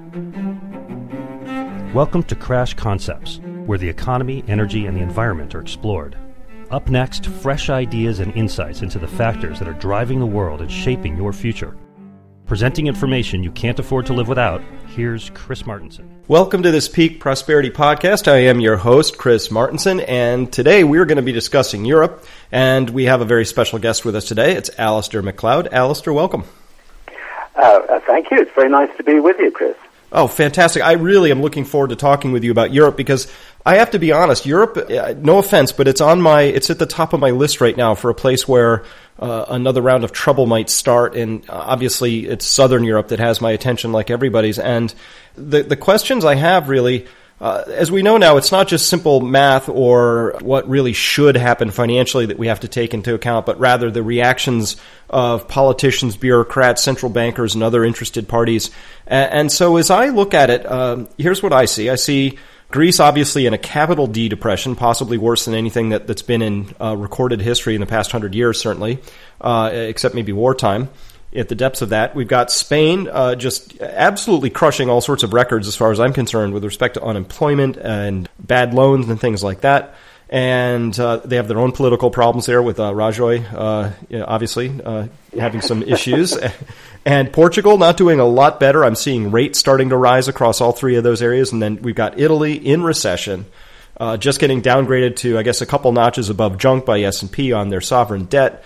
Welcome to Crash Concepts, where the economy, energy, and the environment are explored. Up next, fresh ideas and insights into the factors that are driving the world and shaping your future. Presenting information you can't afford to live without, here's Chris Martenson. Welcome to this Peak Prosperity Podcast. I am your host, Chris Martenson, and today we're going to be discussing Europe, and we have a very special guest with us today. It's Alistair MacLeod. Alistair, welcome. Thank you. It's very nice to be with you, Chris. Oh, fantastic. I really am looking forward to talking with you about Europe because I have to be honest, Europe, no offense, but it's at the top of my list right now for a place where another round of trouble might start. And obviously it's Southern Europe that has my attention like everybody's. And the questions I have really, as we know now, it's not just simple math or what really should happen financially that we have to take into account, but rather the reactions of politicians, bureaucrats, central bankers, and other interested parties. And so as I look at it, here's what I see. I see Greece obviously in a capital D depression, possibly worse than anything that's been in recorded history in the past 100 years, certainly, except maybe wartime. At the depths of that, we've got Spain just absolutely crushing all sorts of records as far as I'm concerned with respect to unemployment and bad loans and things like that. And they have their own political problems there with Rajoy, obviously, having some issues. And Portugal not doing a lot better. I'm seeing rates starting to rise across all three of those areas. And then we've got Italy in recession, just getting downgraded to, I guess, a couple notches above junk by S&P on their sovereign debt.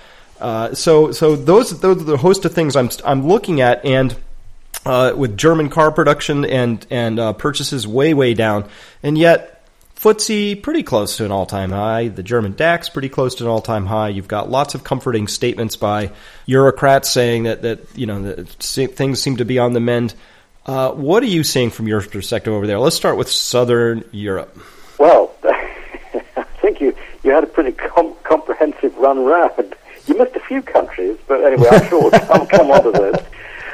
So those are the host of things I'm looking at, and with German car production and purchases way down, and yet FTSE pretty close to an all-time high. The German DAX pretty close to an all-time high. You've got lots of comforting statements by bureaucrats saying that things seem to be on the mend. What are you seeing from your perspective over there? Let's start with Southern Europe. Well, I think you had a pretty comprehensive run round. You missed a few countries, but anyway, I'm sure I'll come on to this.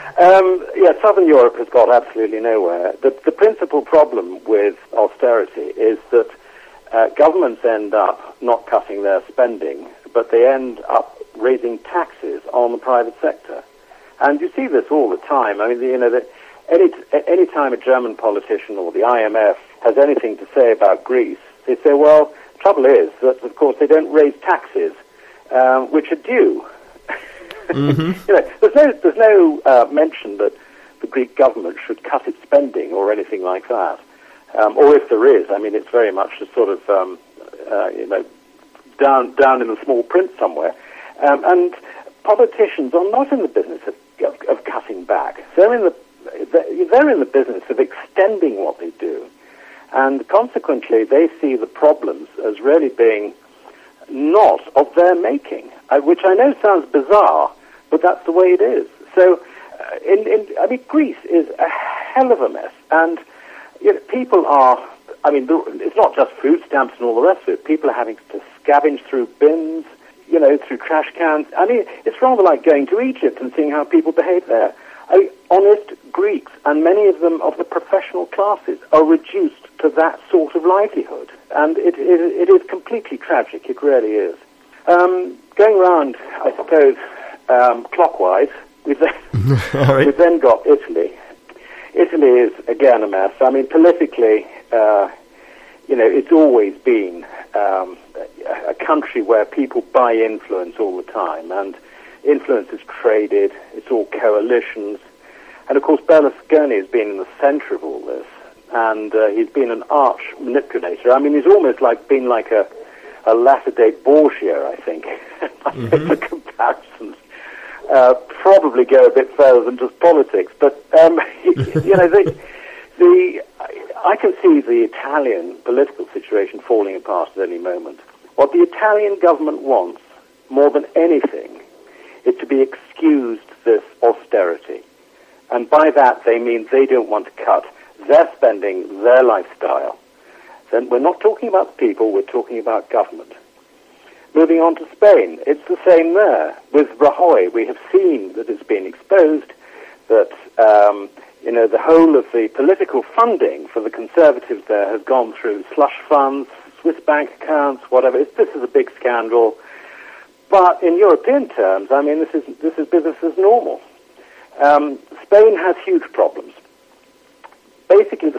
Southern Europe has got absolutely nowhere. The principal problem with austerity is that governments end up not cutting their spending, but they end up raising taxes on the private sector. And you see this all the time. I mean, any time a German politician or the IMF has anything to say about Greece, they say, well, the trouble is that, of course, they don't raise taxes, which are due. Mm-hmm. There's no mention that the Greek government should cut its spending or anything like that. Or if there is, I mean, it's very much a sort of, down in the small print somewhere. And politicians are not in the business of cutting back. They're in the business of extending what they do. And consequently, they see the problems as really being not of their making, which I know sounds bizarre, but that's the way it is. So, Greece is a hell of a mess, and people are. I mean, it's not just food stamps and all the rest of it. People are having to scavenge through bins, through trash cans. I mean, it's rather like going to Egypt and seeing how people behave there. Honest Greeks, and many of them of the professional classes, are reduced to that sort of livelihood, and it is completely tragic. It really is. Going round, I suppose, clockwise, we've then got Italy. Italy is, again, a mess. I mean, politically, it's always been a country where people buy influence all the time, and influence is traded. It's all coalitions. And, of course, Berlusconi has been in the center of all this, and he's been an arch manipulator. I mean, he's almost been like a latter-day Borgia, I think. Mm-hmm. The comparisons probably go a bit further than just politics. But, I can see the Italian political situation falling apart at any moment. What the Italian government wants, more than anything, is to be excused this austerity. And by that, they mean they don't want to cut their spending, their lifestyle. Then we're not talking about the people, we're talking about government. Moving on to Spain, it's the same there. With Rajoy, we have seen that it's been exposed that, the whole of the political funding for the Conservatives there has gone through slush funds, Swiss bank accounts, whatever. This is a big scandal. But in European terms, I mean, this is business as normal. Spain has huge problems.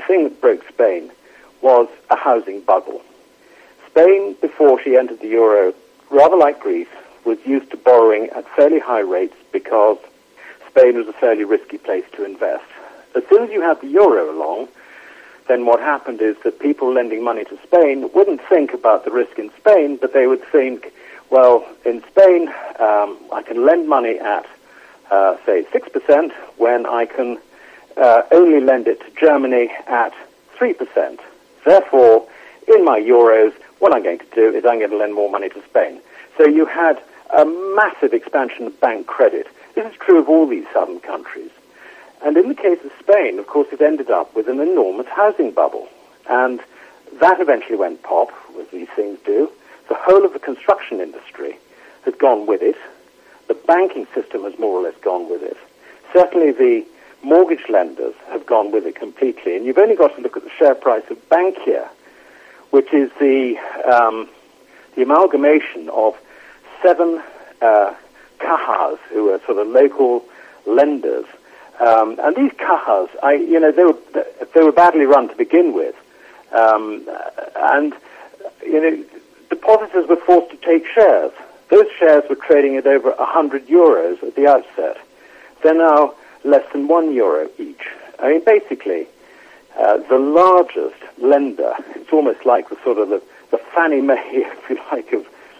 thing that broke Spain was a housing bubble. Spain, before she entered the euro, rather like Greece, was used to borrowing at fairly high rates because Spain was a fairly risky place to invest. As soon as you had the euro along, then what happened is that people lending money to Spain wouldn't think about the risk in Spain, but they would think, well, in Spain, I can lend money at, say, 6% when I can only lend it to Germany at 3%. Therefore, in my euros, what I'm going to do is I'm going to lend more money to Spain. So you had a massive expansion of bank credit. This is true of all these southern countries. And in the case of Spain, of course, it ended up with an enormous housing bubble. And that eventually went pop, as these things do. The whole of the construction industry has gone with it. The banking system has more or less gone with it. Certainly the mortgage lenders have gone with it completely. And you've only got to look at the share price of Bankia, which is the amalgamation of 7 cajas, who are sort of local lenders. And these cajas, they were badly run to begin with. Depositors were forced to take shares. Those shares were trading at over 100 euros at the outset. They're now less than €1 each. I mean, basically, the largest lender, it's almost like the sort of the Fannie Mae, if you like,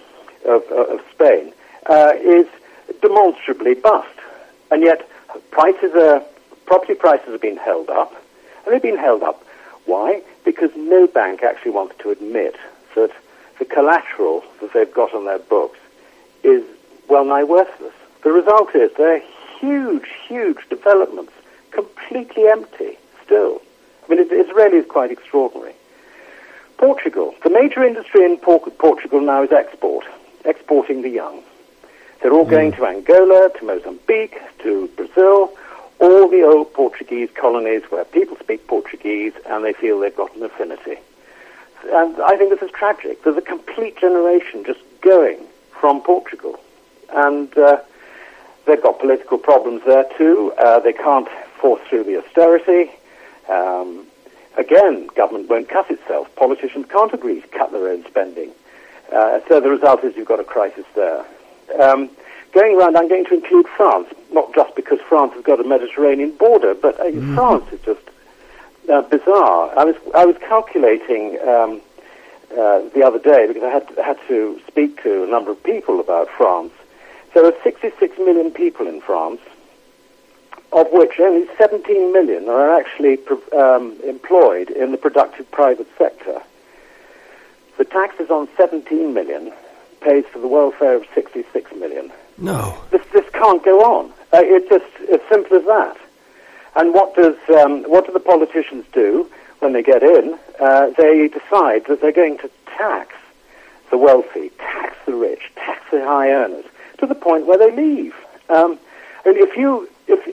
of Spain, is demonstrably bust. And yet, property prices have been held up. And they've been held up. Why? Because no bank actually wants to admit that the collateral that they've got on their books is well nigh worthless. The result is they're huge, huge developments, completely empty still. I mean, it really is quite extraordinary. Portugal. The major industry in Portugal now is exporting the young. They're all going to Angola, to Mozambique, to Brazil, all the old Portuguese colonies where people speak Portuguese and they feel they've got an affinity. And I think this is tragic. There's a complete generation just going from Portugal. And they've got political problems there too. They can't force through the austerity. Again, government won't cut itself. Politicians can't agree to cut their own spending. So the result is you've got a crisis there. Going around, I'm going to include France, not just because France has got a Mediterranean border, but France is just bizarre. I was calculating the other day, because I had to speak to a number of people about France. There are 66 million people in France, of which only 17 million are actually employed in the productive private sector. The taxes on 17 million pays for the welfare of 66 million. No. This can't go on. It's just as simple as that. And what do the politicians do when they get in? They decide that they're going to tax the wealthy, tax the rich, tax the high earners, to the point where they leave. And if you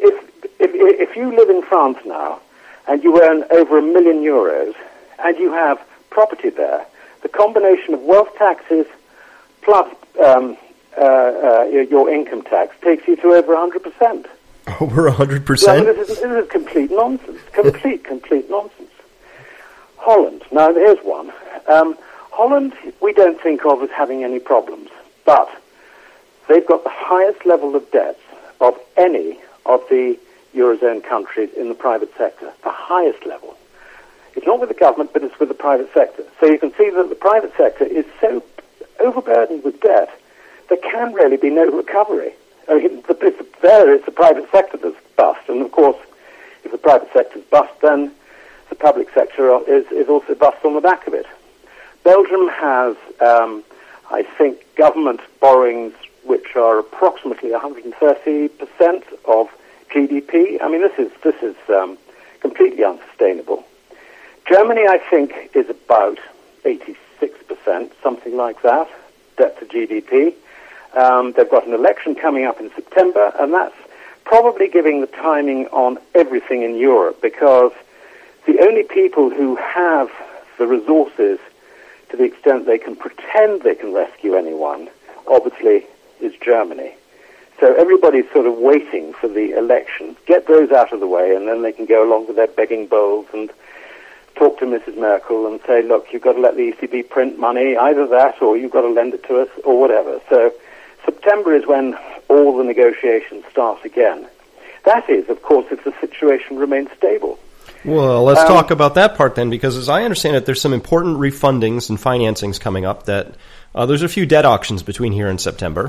live in France now and you earn over €1 million and you have property there, the combination of wealth taxes plus your income tax takes you to over 100%. Over 100%? Yeah, this is complete nonsense. Complete nonsense. Holland. Now, here's one. Holland, we don't think of as having any problems, but they've got the highest level of debts of any of the Eurozone countries in the private sector. The highest level. It's not with the government, but it's with the private sector. So you can see that the private sector is so overburdened with debt, there can really be no recovery. I mean, it's the private sector that's bust, and of course, if the private sector's bust, then the public sector is also bust on the back of it. Belgium has, I think, government borrowings which are approximately 130% of GDP. I mean, this is completely unsustainable. Germany, I think, is about 86%, something like that, debt to GDP. They've got an election coming up in September, and that's probably giving the timing on everything in Europe, because the only people who have the resources to the extent they can pretend they can rescue anyone, obviously, is Germany. So everybody's sort of waiting for the election. Get those out of the way, and then they can go along with their begging bowls and talk to Mrs. Merkel and say, look, you've got to let the ECB print money, either that or you've got to lend it to us or whatever. So September is when all the negotiations start again. That is, of course, if the situation remains stable. Well, let's talk about that part then, because as I understand it, there's some important refundings and financings coming up. That there's a few debt auctions between here and September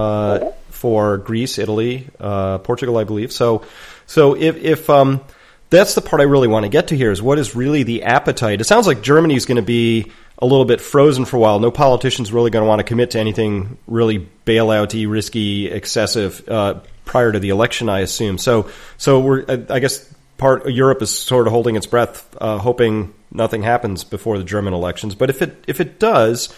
for Greece, Italy, Portugal, I believe. So if that's the part I really want to get to here, is what is really the appetite. It sounds like Germany is going to be a little bit frozen for a while. No politician's really going to want to commit to anything really bailout-y, risky, excessive prior to the election, I assume. So I guess part of Europe is sort of holding its breath, hoping nothing happens before the German elections. But if it does,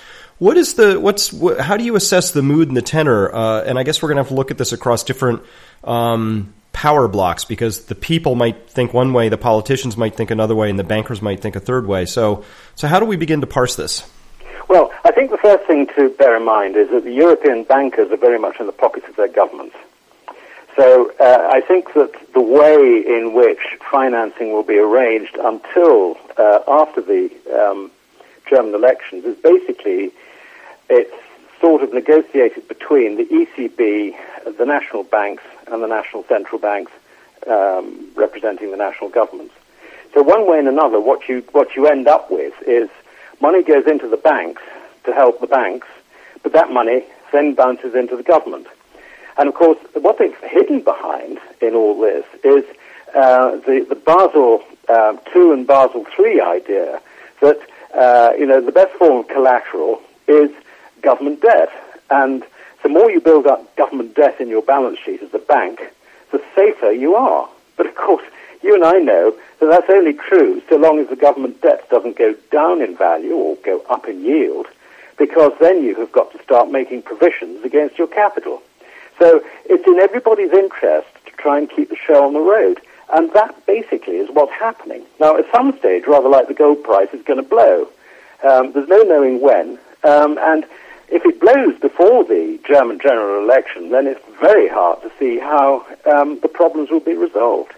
how do you assess the mood and the tenor? And I guess we're going to have to look at this across different power blocks, because the people might think one way, the politicians might think another way, and the bankers might think a third way. So how do we begin to parse this? Well, I think the first thing to bear in mind is that the European bankers are very much in the pockets of their governments. So I think that the way in which financing will be arranged until after the German elections is basically it's sort of negotiated between the ECB, the national banks, and the national central banks representing the national governments. So one way and another, what you end up with is money goes into the banks to help the banks, but that money then bounces into the government. And of course, what they've hidden behind in all this is the Basel II and Basel III idea that the best form of collateral is government debt, and the more you build up government debt in your balance sheet as a bank, the safer you are. But of course, you and I know that that's only true so long as the government debt doesn't go down in value or go up in yield, because then you have got to start making provisions against your capital. So it's in everybody's interest to try and keep the show on the road. And that basically is what's happening. Now, at some stage, rather like the gold price, is going to blow. There's no knowing when. And if it blows before the German general election, then it's very hard to see how the problems will be resolved.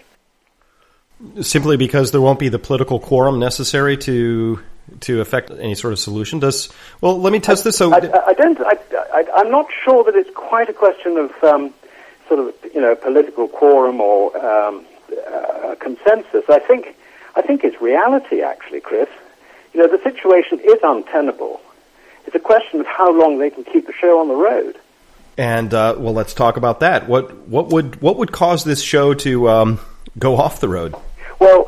Simply because there won't be the political quorum necessary to affect any sort of solution. Let me test this. So I'm not sure that it's quite a question of political quorum or consensus. I think it's reality, actually, Chris. The situation is untenable. It's a question of how long they can keep the show on the road. And let's talk about that. What would cause this show to go off the road? Well,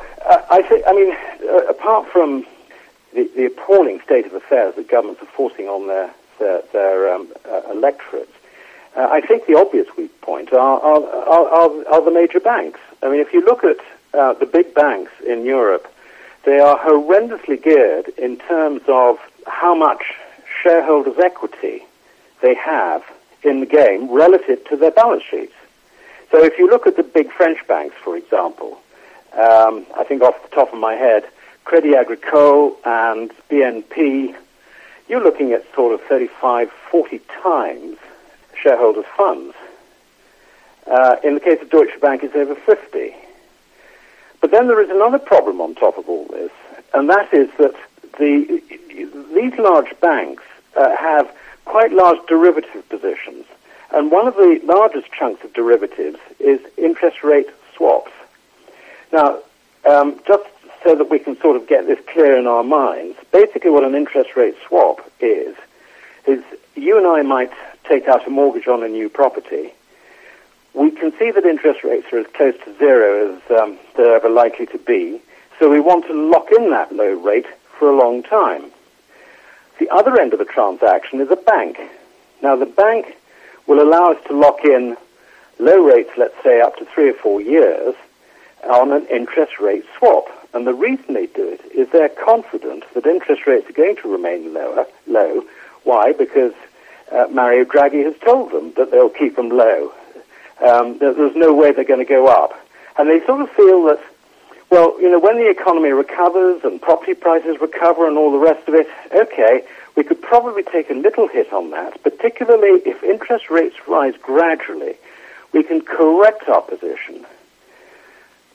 apart from the appalling state of affairs that governments are forcing on their electorates, I think the obvious weak point are the major banks. I mean, if you look at the big banks in Europe, they are horrendously geared in terms of how much shareholders' equity they have in the game relative to their balance sheets. So if you look at the big French banks, for example, I think off the top of my head, Crédit Agricole and BNP, you're looking at sort of 35, 40 times shareholders' funds. In the case of Deutsche Bank, it's over 50. But then there is another problem on top of all this, and that is that these large banks have quite large derivative positions. And one of the largest chunks of derivatives is interest rate swaps. Now, just so that we can sort of get this clear in our minds, basically what an interest rate swap is you and I might take out a mortgage on a new property. We can see that interest rates are as close to zero as they're ever likely to be, so we want to lock in that low rate for a long time. The other end of the transaction is a bank. Now, the bank will allow us to lock in low rates, let's say up to 3 or 4 years, on an interest rate swap. And the reason they do it is they're confident that interest rates are going to remain low. Why? Because Mario Draghi has told them that they'll keep them low. There's no way they're going to go up. And they sort of feel that, well, when the economy recovers and property prices recover and all the rest of it, okay, we could probably take a little hit on that, particularly if interest rates rise gradually. We can correct our position.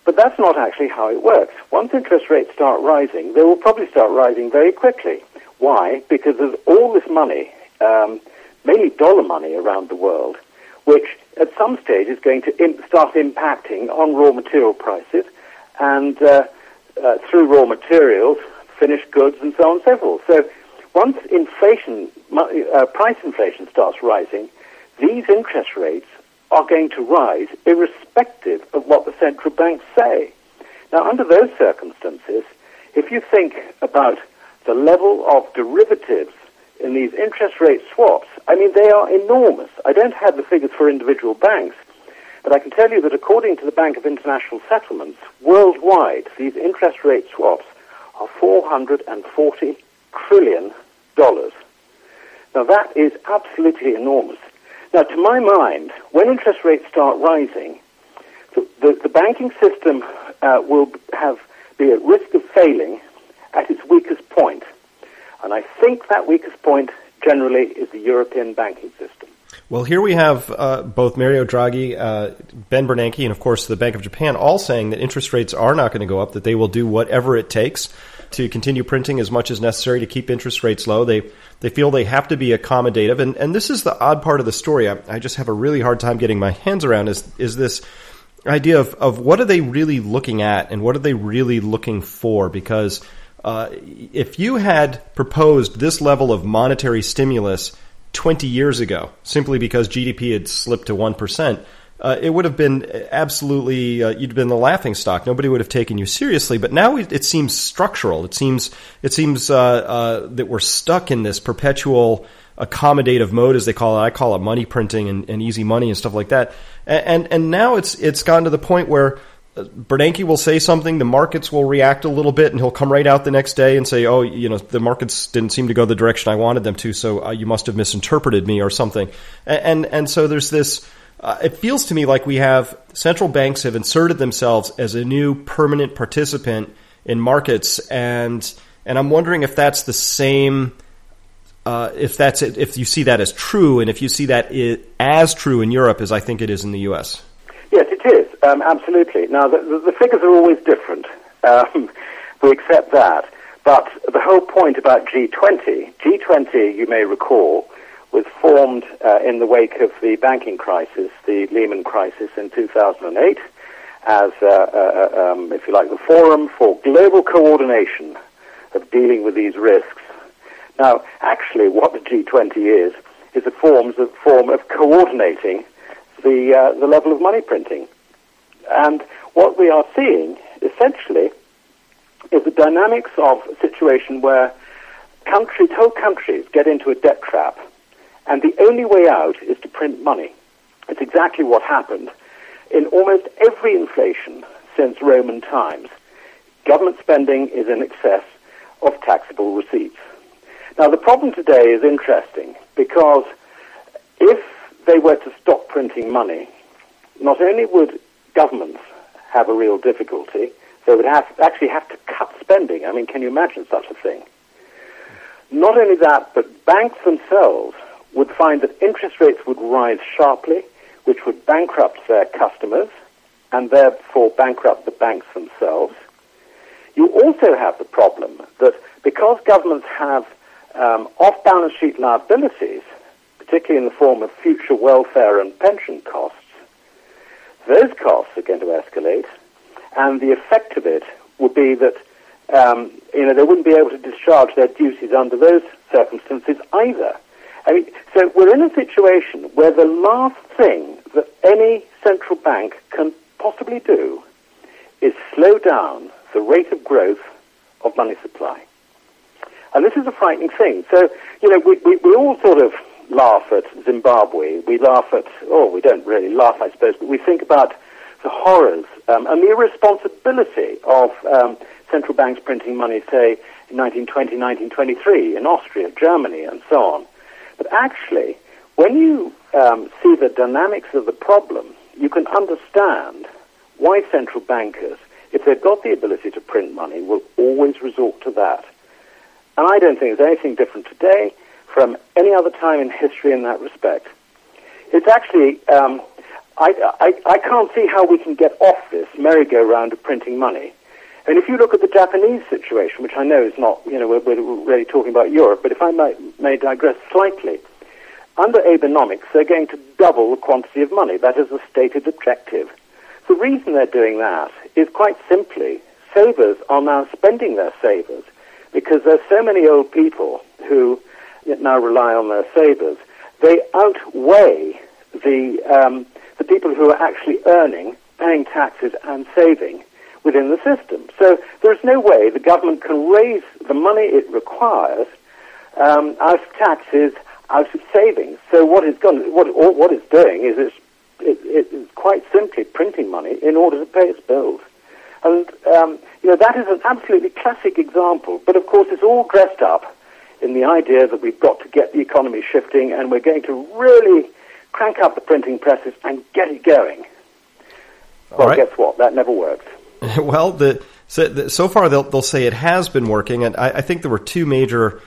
But that's not actually how it works. Once interest rates start rising, they will probably start rising very quickly. Why? Because there's all this money, mainly dollar money around the world, which at some stage is going to start impacting on raw material prices and through raw materials, finished goods, and so on and so forth. So once price inflation starts rising, these interest rates are going to rise irrespective of what the central banks say. Now, under those circumstances, if you think about the level of derivatives in these interest rate swaps, I mean, they are enormous. I don't have the figures for individual banks, but I can tell you that according to the Bank of International Settlements, worldwide, these interest rate swaps are $440 trillion. Now, that is absolutely enormous. Now, to my mind, when interest rates start rising, the banking system will be at risk of failing at its weakest point. And I think that weakest point generally is the European banking system. Well, here we have both Mario Draghi, Ben Bernanke, and of course the Bank of Japan all saying that interest rates are not going to go up, that they will do whatever it takes to continue printing as much as necessary to keep interest rates low. They feel they have to be accommodative. And this is the odd part of the story. I just have a really hard time getting my hands around is this idea of what are they really looking at and what are they really looking for? Because if you had proposed this level of monetary stimulus 20 years ago, simply because GDP had slipped to 1%, it would have been absolutely, you'd been the laughingstock. Nobody would have taken you seriously. But now it seems structural. It seems that we're stuck in this perpetual accommodative mode, as they call it. I call it money printing and easy money and stuff like that. And now it's gotten to the point where Bernanke will say something, the markets will react a little bit, and he'll come right out the next day and say, oh, the markets didn't seem to go the direction I wanted them to, so you must have misinterpreted me or something. And so there's this, it feels to me like we have central banks have inserted themselves as a new permanent participant in markets, and I'm wondering if that's the same, if you see that as true, and if you see that as true in Europe as I think it is in the U.S. Yes, it is, absolutely. Now, the figures are always different. We accept that. But the whole point about G20, you may recall, was formed in the wake of the banking crisis, the Lehman crisis in 2008, as, if you like, the forum for global coordination of dealing with these risks. Now, actually, what the G20 is a form of coordinating the level of money printing. And what we are seeing, essentially, is the dynamics of a situation where whole countries get into a debt trap, and the only way out is to print money. It's exactly what happened in almost every inflation since Roman times. Government spending is in excess of taxable receipts. Now, the problem today is interesting because if they were to stop printing money, not only would governments have a real difficulty, they would actually have to cut spending. I mean, can you imagine such a thing? Not only that, but banks themselves would find that interest rates would rise sharply, which would bankrupt their customers and therefore bankrupt the banks themselves. You also have the problem that because governments have off-balance sheet liabilities, particularly in the form of future welfare and pension costs, those costs are going to escalate, and the effect of it would be that they wouldn't be able to discharge their duties under those circumstances either. I mean, so we're in a situation where the last thing that any central bank can possibly do is slow down the rate of growth of money supply. And this is a frightening thing. So, we all sort of laugh at Zimbabwe. We laugh at, we don't really laugh, I suppose, but we think about the horrors and the irresponsibility of central banks printing money, say, in 1920, 1923, in Austria, Germany, and so on. But actually, when you see the dynamics of the problem, you can understand why central bankers, if they've got the ability to print money, will always resort to that. And I don't think there's anything different today from any other time in history in that respect. It's actually, I can't see how we can get off this merry-go-round of printing money. And if you look at the Japanese situation, which I know is not, we're really talking about Europe, but if I may digress slightly, under Abenomics, they're going to double the quantity of money. That is a stated objective. The reason they're doing that is quite simply, savers are now spending their savers because there's so many old people who now rely on their savers. They outweigh the people who are actually earning, paying taxes and saving within the system. So there's no way the government can raise the money it requires out of taxes, out of savings. So what it's doing is it's quite simply printing money in order to pay its bills. And that is an absolutely classic example. But of course, it's all dressed up in the idea that we've got to get the economy shifting, and we're going to really crank up the printing presses and get it going. Well, guess what? That never works. Well, so far they'll say it has been working, and I think there were two major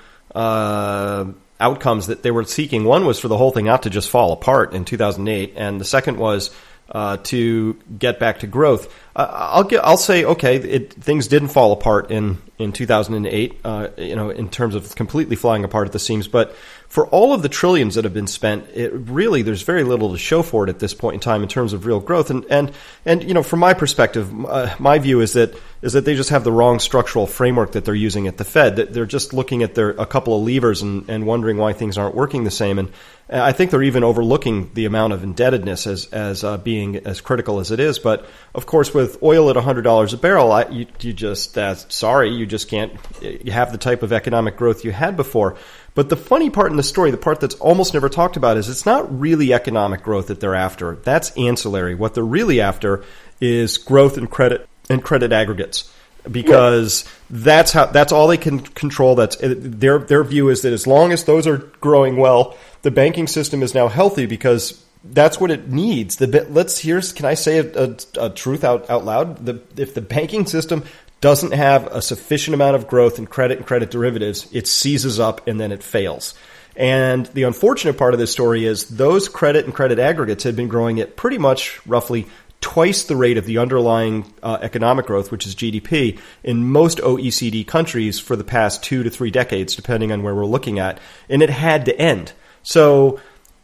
outcomes that they were seeking. One was for the whole thing not to just fall apart in 2008, and the second was to get back to growth. I'll say, okay, things didn't fall apart in 2008, in terms of completely flying apart at the seams. But for all of the trillions that have been spent, there's very little to show for it at this point in time in terms of real growth. And from my perspective, my view is that they just have the wrong structural framework that they're using at the Fed. That they're just looking at a couple of levers and wondering why things aren't working the same. And I think they're even overlooking the amount of indebtedness as being as critical as it is. But of course, with oil at $100 a barrel, you just can't have the type of economic growth you had before. But the funny part in the story, the part that's almost never talked about, is it's not really economic growth that they're after. That's ancillary. What they're really after is growth in credit and credit aggregates, because that's all they can control. That's their view is that as long as those are growing well, the banking system is now healthy because that's what it needs. Can I say a truth out loud? If the banking system doesn't have a sufficient amount of growth in credit and credit derivatives, it seizes up and then it fails. And the unfortunate part of this story is those credit and credit aggregates had been growing at pretty much roughly twice the rate of the underlying economic growth, which is GDP, in most OECD countries for the past 2 to 3 decades, depending on where we're looking at. And it had to end. So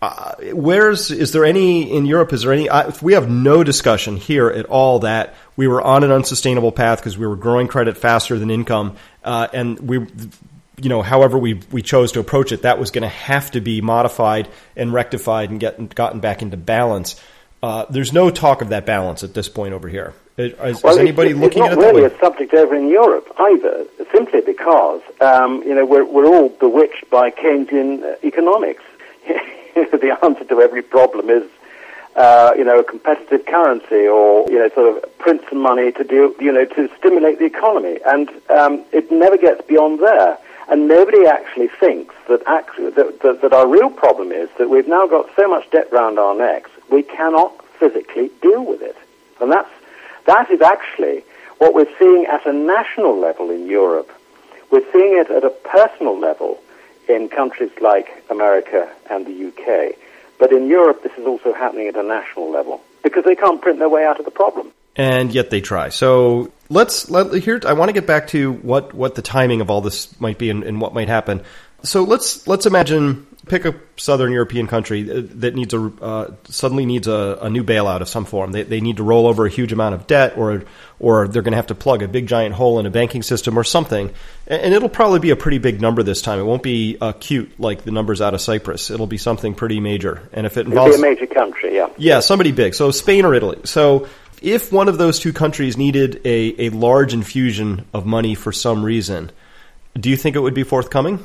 is there any in Europe? Is there any? We have no discussion here at all that we were on an unsustainable path because we were growing credit faster than income, and however we chose to approach it, that was going to have to be modified and rectified and gotten back into balance. There's no talk of that balance at this point over here. Is anybody looking at it? It's not really a subject over in Europe either, simply because we're all bewitched by Keynesian economics. The answer to every problem is, a competitive currency, or sort of print some money to to stimulate the economy, and it never gets beyond there. And nobody actually thinks that our real problem is that we've now got so much debt round our necks we cannot physically deal with it, and that is actually what we're seeing at a national level in Europe. We're seeing it at a personal level in countries like America and the UK. But in Europe, this is also happening at a national level because they can't print their way out of the problem. And yet they try. So I want to get back to what the timing of all this might be and what might happen. So let's imagine, pick a southern European country that suddenly needs a new bailout of some form. They need to roll over a huge amount of debt, or they're going to have to plug a big giant hole in a banking system or something. And it'll probably be a pretty big number this time. It won't be cute like the numbers out of Cyprus. It'll be something pretty major. And if it involves, it'll be a major country, yeah. Yeah, somebody big. So Spain or Italy. So if one of those two countries needed a large infusion of money for some reason, do you think it would be forthcoming?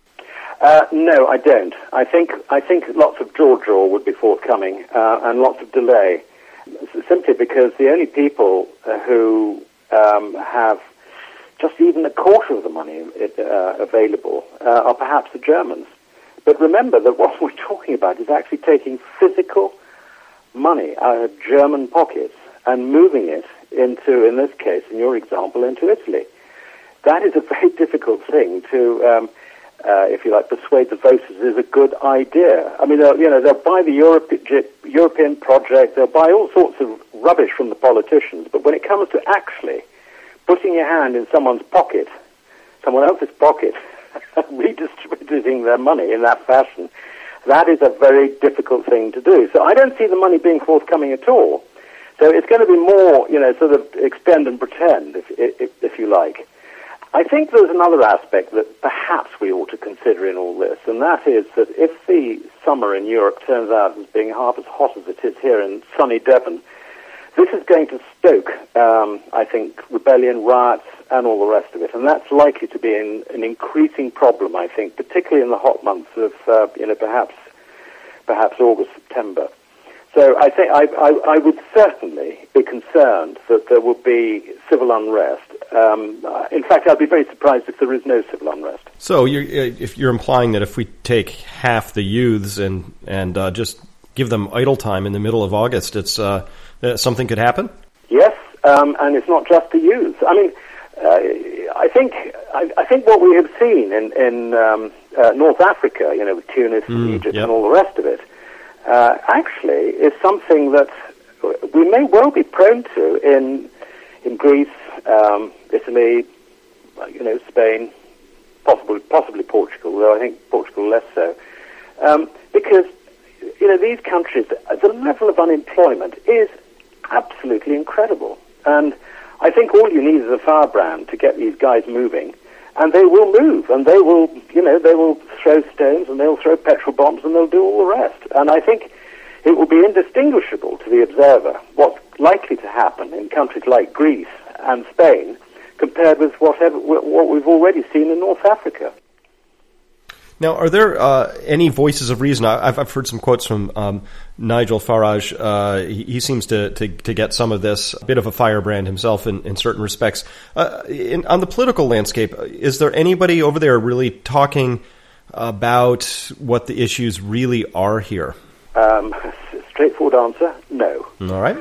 No, I don't. I think lots of jaw would be forthcoming and lots of delay, simply because the only people who have just even a quarter of the money available are perhaps the Germans. But remember that what we're talking about is actually taking physical money out of German pockets and moving it into, in this case, in your example, into Italy. That is a very difficult thing to if you like, persuade the voters is a good idea. I mean, they'll buy the European project, they'll buy all sorts of rubbish from the politicians, but when it comes to actually putting your hand in someone else's pocket, redistributing their money in that fashion, that is a very difficult thing to do. So I don't see the money being forthcoming at all. So it's going to be more, sort of extend and pretend, if you like. I think there's another aspect that perhaps we ought to consider in all this, and that is that if the summer in Europe turns out as being half as hot as it is here in sunny Devon, this is going to stoke, I think, rebellion, riots, and all the rest of it. And that's likely to be an increasing problem, I think, particularly in the hot months of, perhaps August, September. So I think I would certainly be concerned that there will be civil unrest. In fact, I'd be very surprised if there is no civil unrest. So if you're implying that if we take half the youths and just give them idle time in the middle of August, it's something could happen? Yes, and it's not just the youths. I mean, I think what we have seen in North Africa, with Tunis and Egypt and all the rest of it, actually is something that we may well be prone to in Greece, Italy, Spain, possibly Portugal, though I think Portugal less so, because these countries, the level of unemployment is absolutely incredible, and I think all you need is a firebrand to get these guys moving, and they will move, and they will throw stones, and they'll throw petrol bombs, and they'll do all the rest. And I think it will be indistinguishable to the observer what's likely to happen in countries like Greece and Spain compared with what we've already seen in North Africa. Now, are there any voices of reason? I've heard some quotes from Nigel Farage. He seems to get some of this, a bit of a firebrand himself in certain respects. On the political landscape, is there anybody over there really talking about what the issues really are here? Straightforward answer, no. All right.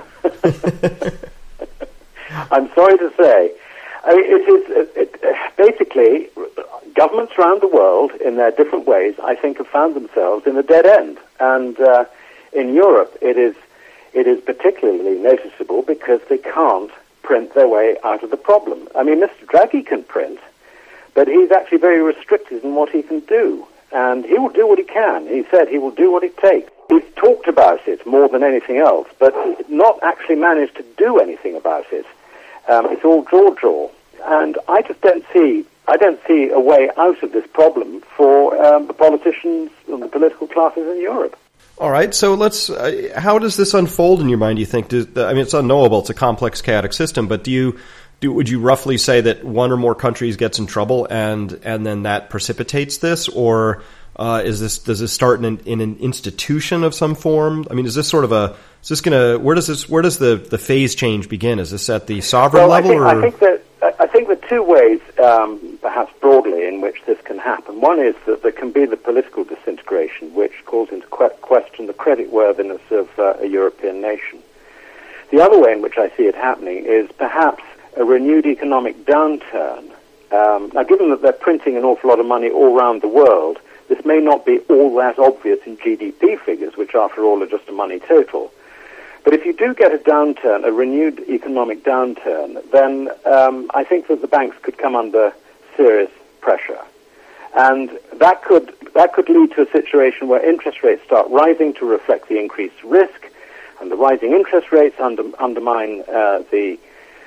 I'm sorry to say. I mean, basically, governments around the world, in their different ways, I think have found themselves in a dead end. And in Europe, it is particularly noticeable because they can't print their way out of the problem. I mean, Mr. Draghi can print, but he's actually very restricted in what he can do. And he will do what he can. He said he will do what it takes. He's talked about it more than anything else, but not actually managed to do anything about it. It's all draw. And I just don't see a way out of this problem for the politicians and the political classes in Europe. All right, so let's. How does this unfold in your mind? Do you think? It's unknowable. It's a complex, chaotic system. But would you roughly say that one or more countries gets in trouble, and then that precipitates this, or does this start in an institution of some form? I mean, is this sort of where does the phase change begin? Is this at the sovereign level? I think the two ways, perhaps broadly, in which this can happen. One is that there can be the political disintegration, which calls into question the creditworthiness of a European nation. The other way in which I see it happening is perhaps a renewed economic downturn. Now, given that they're printing an awful lot of money all around the world, this may not be all that obvious in GDP figures, which, after all, are just a money total. But if you do get a downturn, a renewed economic downturn, then I think that the banks could come under serious pressure. And that could lead to a situation where interest rates start rising to reflect the increased risk, and the rising interest rates undermine the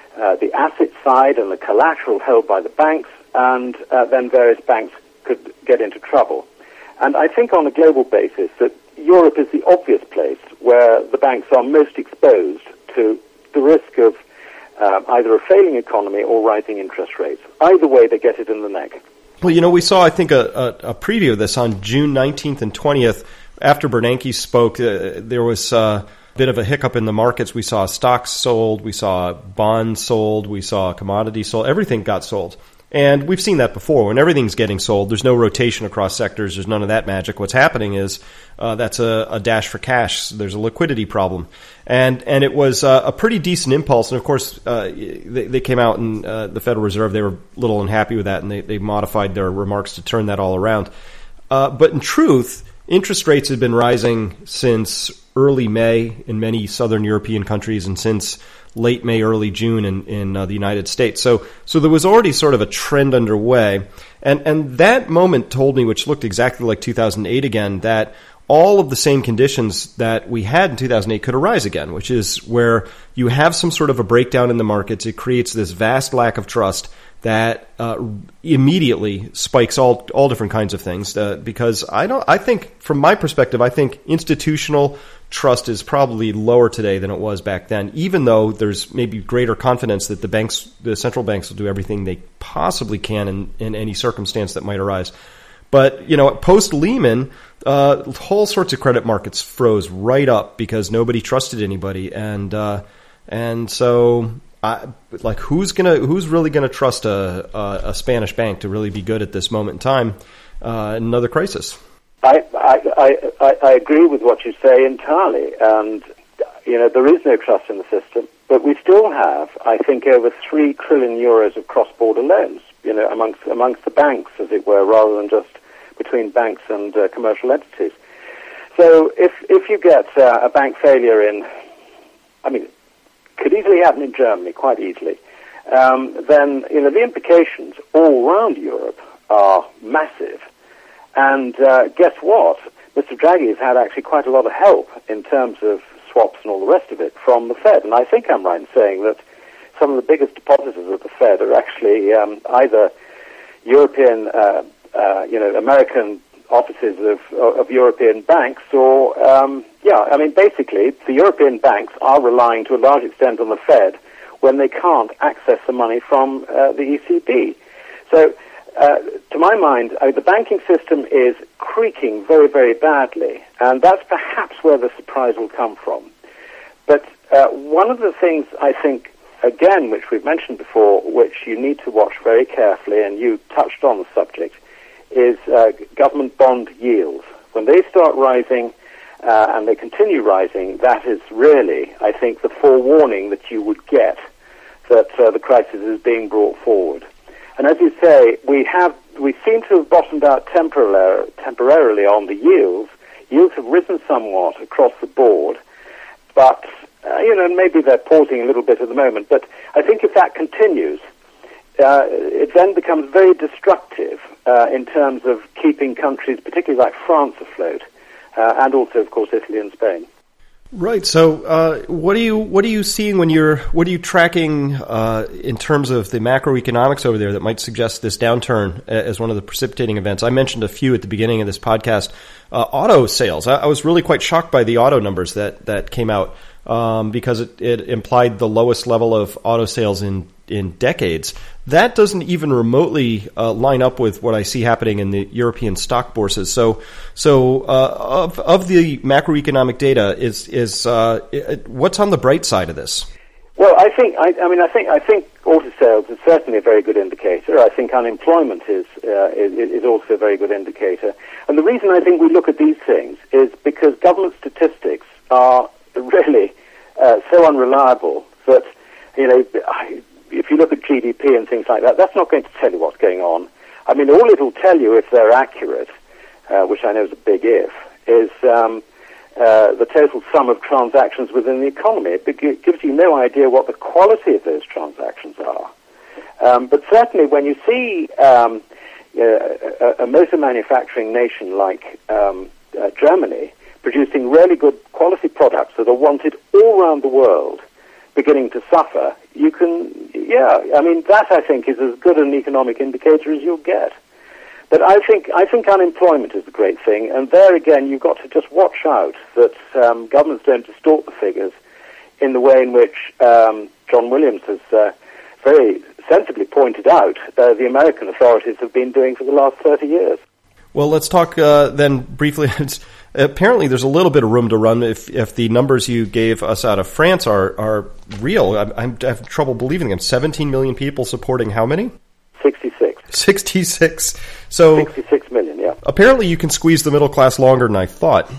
asset side and the collateral held by the banks, and then various banks could get into trouble. And I think on a global basis that Europe is the obvious place where the banks are most exposed to the risk of either a failing economy or rising interest rates. Either way, they get it in the neck. Well, we saw, I think, a preview of this on June 19th and 20th. After Bernanke spoke, there was a bit of a hiccup in the markets. We saw stocks sold, we saw bonds sold, we saw commodities sold. Everything got sold. And we've seen that before. When everything's getting sold, there's no rotation across sectors. There's none of that magic. What's happening is that's a dash for cash. There's a liquidity problem. And it was a pretty decent impulse. And, of course, they came out and the Federal Reserve, they were a little unhappy with that, and they modified their remarks to turn that all around. But in truth, interest rates had been rising since early May in many southern European countries and since late May, early June in the United States. So there was already sort of a trend underway. And that moment told me, which looked exactly like 2008 again, that all of the same conditions that we had in 2008 could arise again, which is where you have some sort of a breakdown in the markets. It creates this vast lack of trust that immediately spikes all different kinds of things. Because I think, from my perspective, I think institutional trust is probably lower today than it was back then, even though there's maybe greater confidence that the central banks will do everything they possibly can in any circumstance that might arise. But, post Lehman, whole sorts of credit markets froze right up because nobody trusted anybody. And so who's really going to trust a Spanish bank to really be good at this moment in time in another crisis? I agree with what you say entirely, and there is no trust in the system, but we still have, I think, over 3 trillion euros of cross-border loans, amongst the banks, as it were, rather than just between banks and commercial entities. So if you get a bank failure could easily happen in Germany, quite easily, then the implications all around Europe are massive. And guess what? Mr. Draghi has had actually quite a lot of help in terms of swaps and all the rest of it from the Fed. And I think I'm right in saying that some of the biggest depositors at the Fed are actually either European, American offices of European banks or, basically the European banks are relying to a large extent on the Fed when they can't access the money from the ECB. So, to my mind, the banking system is creaking very, very badly, and that's perhaps where the surprise will come from. But one of the things I think, again, which we've mentioned before, which you need to watch very carefully, and you touched on the subject, is government bond yields. When they start rising and they continue rising, that is really, I think, the forewarning that you would get that the crisis is being brought forward. And as you say, we seem to have bottomed out temporarily on the yields. Yields have risen somewhat across the board, but maybe they're pausing a little bit at the moment. But I think if that continues, it then becomes very destructive in terms of keeping countries, particularly like France, afloat, and also, of course, Italy and Spain. Right. So, what are you seeing what are you tracking in terms of the macroeconomics over there that might suggest this downturn as one of the precipitating events? I mentioned a few at the beginning of this podcast. Auto sales. I was really quite shocked by the auto numbers that came out because it implied the lowest level of auto sales in decades. That doesn't even remotely line up with what I see happening in the European stock bourses. So of the macroeconomic data, is what's on the bright side of this? Well, I think auto sales is certainly a very good indicator. I think unemployment is also a very good indicator. And the reason I think we look at these things is because government statistics are really so unreliable that if you look at GDP and things like that, that's not going to tell you what's going on. I mean, all it'll tell you, if they're accurate, which I know is a big if, is the total sum of transactions within the economy. It gives you no idea what the quality of those transactions are. But certainly when you see a motor manufacturing nation like Germany producing really good quality products that are wanted all around the world, beginning to suffer, that I think is as good an economic indicator as you'll get. But I think unemployment is the great thing, and there again you've got to just watch out that governments don't distort the figures in the way in which John Williams has very sensibly pointed out the American authorities have been doing for the last 30 years. Well, let's talk then briefly. Apparently, there's a little bit of room to run if the numbers you gave us out of France are real. I have trouble believing them. 17 million people supporting how many? 66. 66. So 66 million, yeah. Apparently you can squeeze the middle class longer than I thought.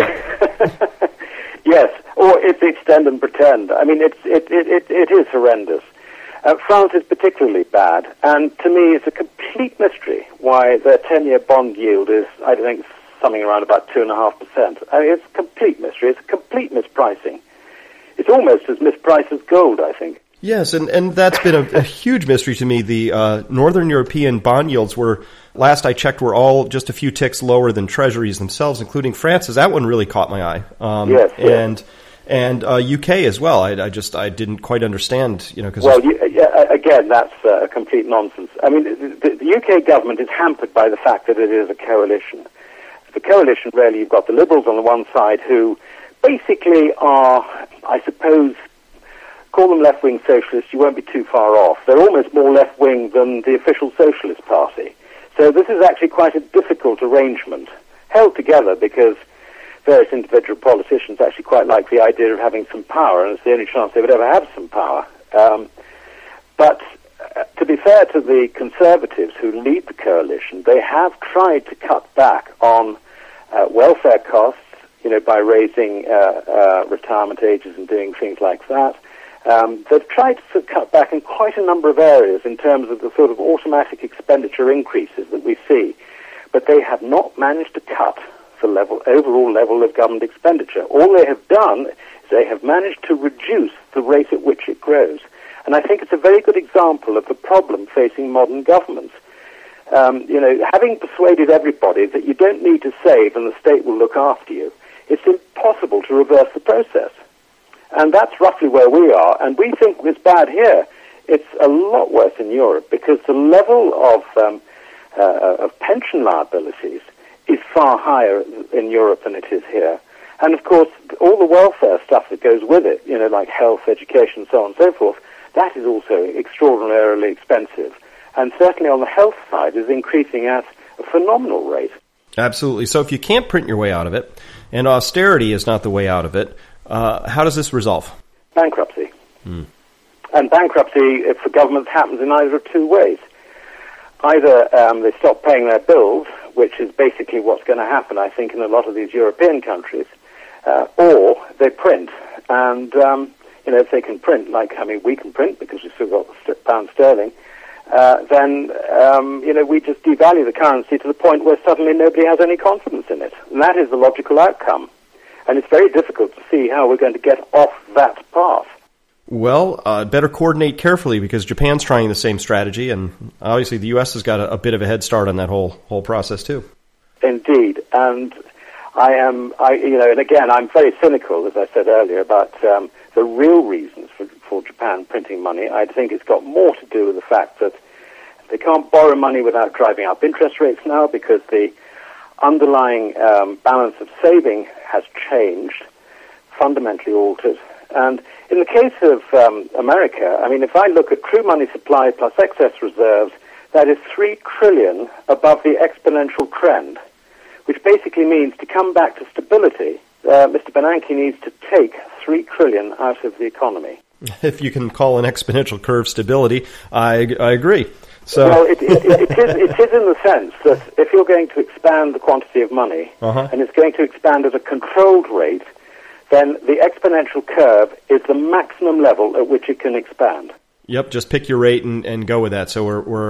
Yes, or it's extend and pretend. I mean, it is horrendous. France is particularly bad, and to me it's a complete mystery why their 10-year bond yield is, I think, something around about 2.5%. I mean, it's a complete mystery. It's a complete mispricing. It's almost as mispriced as gold, I think. Yes, and that's been a huge mystery to me. The Northern European bond yields were, last I checked, were all just a few ticks lower than treasuries themselves, including France's. That one really caught my eye. Yes. And UK as well. I didn't quite understand, because... Well, again, that's complete nonsense. I mean, the UK government is hampered by the fact that it is a coalition. The coalition, really, you've got the Liberals on the one side who basically are, I suppose, call them left-wing socialists, you won't be too far off. They're almost more left-wing than the official Socialist Party. So this is actually quite a difficult arrangement, held together because various individual politicians actually quite like the idea of having some power, and it's the only chance they would ever have some power. But to be fair to the Conservatives who lead the coalition, they have tried to cut back on welfare costs, by raising retirement ages and doing things like that. They've tried to cut back in quite a number of areas in terms of the sort of automatic expenditure increases that we see, but they have not managed to cut the overall level of government expenditure. All they have done is they have managed to reduce the rate at which it grows. And I think it's a very good example of the problem facing modern governments. Having persuaded everybody that you don't need to save and the state will look after you, it's impossible to reverse the process. And that's roughly where we are. And we think it's bad here. It's a lot worse in Europe because the level of pension liabilities is far higher in Europe than it is here. And, of course, all the welfare stuff that goes with it, like health, education, so on and so forth, that is also extraordinarily expensive. And certainly on the health side is increasing at a phenomenal rate. Absolutely. So if you can't print your way out of it, and austerity is not the way out of it, how does this resolve? Bankruptcy. And bankruptcy for governments happens in either of two ways. Either they stop paying their bills, which is basically what's going to happen, I think, in a lot of these European countries, or they print. And, if they can print, we can print because we've still got the pound sterling, then, we just devalue the currency to the point where suddenly nobody has any confidence in it. And that is the logical outcome. And it's very difficult to see how we're going to get off that path. Well, better coordinate carefully because Japan's trying the same strategy, and obviously the U.S. has got a bit of a head start on that whole process too. Indeed, and and again, I'm very cynical, as I said earlier, about the real reasons for Japan printing money. I think it's got more to do with the fact that they can't borrow money without driving up interest rates now because the underlying balance of saving has changed, fundamentally altered. And in the case of America, if I look at true money supply plus excess reserves, that is $3 trillion above the exponential trend, which basically means to come back to stability, Mr. Bernanke needs to take $3 trillion out of the economy. If you can call an exponential curve stability, I agree. So. Well, it is in the sense that if you're going to expand the quantity of money, and it's going to expand at a controlled rate, then the exponential curve is the maximum level at which it can expand. Yep, just pick your rate and go with that. So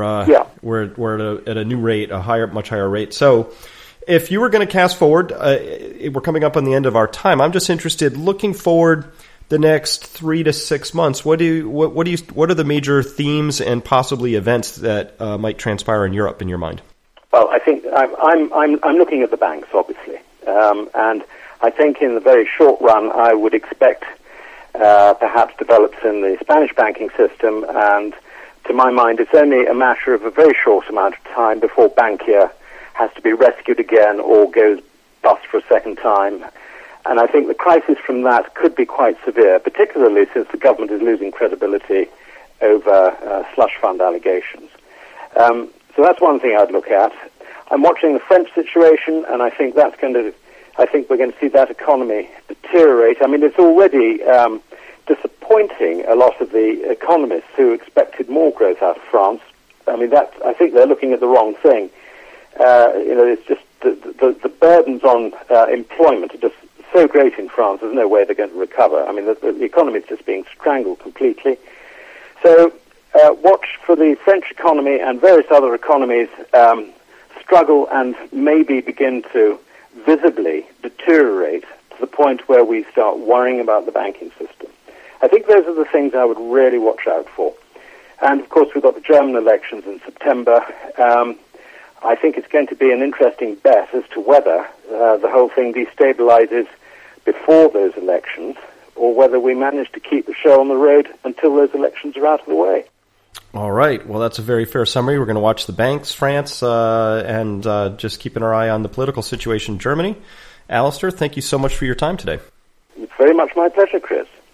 we're at a new rate, much higher rate. So if you were going to cast forward, we're coming up on the end of our time. I'm just interested, looking forward the next 3 to 6 months. What are the major themes and possibly events that might transpire in Europe in your mind? Well, I think I'm looking at the banks, obviously, and I think in the very short run, I would expect perhaps develops in the Spanish banking system, and to my mind, it's only a matter of a very short amount of time before Bankia has to be rescued again or goes bust for a second time. And I think the crisis from that could be quite severe, particularly since the government is losing credibility over slush fund allegations. So that's one thing I'd look at. I'm watching the French situation, and I think we're going to see that economy deteriorate. It's already disappointing a lot of the economists who expected more growth out of France. I mean, I think they're looking at the wrong thing. It's just the burdens on employment are just so great in France, there's no way they're going to recover. I mean, the economy is just being strangled completely. So watch for the French economy and various other economies struggle and maybe begin to visibly deteriorate to the point where we start worrying about the banking system. I think those are the things I would really watch out for. And, of course, we've got the German elections in September. I think it's going to be an interesting bet as to whether the whole thing destabilizes before those elections or whether we manage to keep the show on the road until those elections are out of the way. All right. Well, that's a very fair summary. We're going to watch the banks, France, and just keeping our eye on the political situation in Germany. Alistair, thank you so much for your time today. It's very much my pleasure, Chris.